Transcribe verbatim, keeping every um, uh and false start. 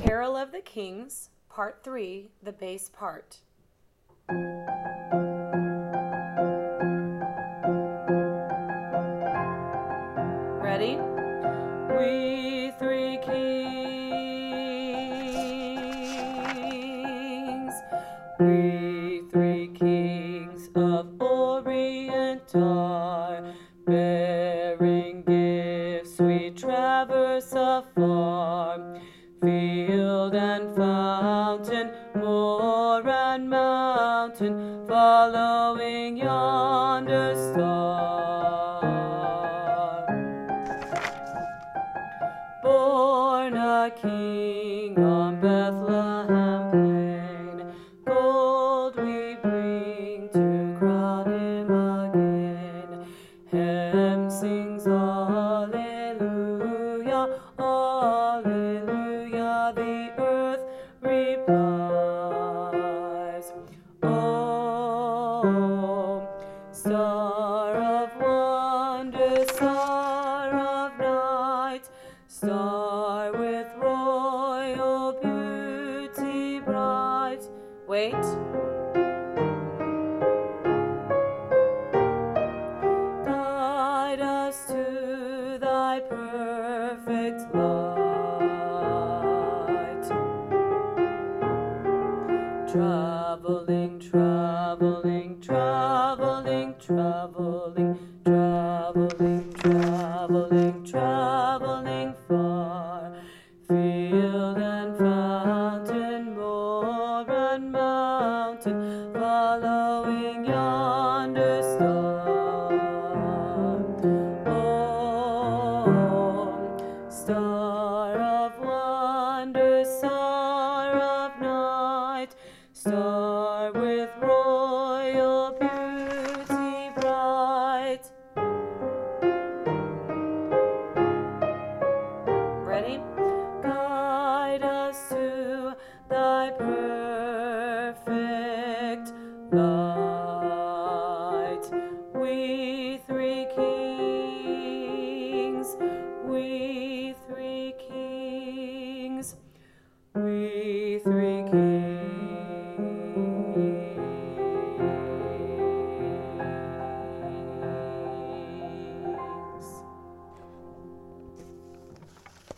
Carol of the Kings, Part three, the bass part. Ready? We three kings, we three kings of Orient are, bearing gifts we traverse afar, field and fountain, moor and mountain, following yonder star. Born a king on Bethlehem plain, gold we bring to crown him again. Hymn sings Alleluia, Alleluia, the earth replies. Oh, star of wonder, star of night, star with royal beauty bright. Wait. Guide us to thy perfect light. Traveling, traveling, traveling, traveling, traveling, traveling, traveling far, field and fountain, moor and mountain, following yonder star. Oh, star of wonder, star of night, star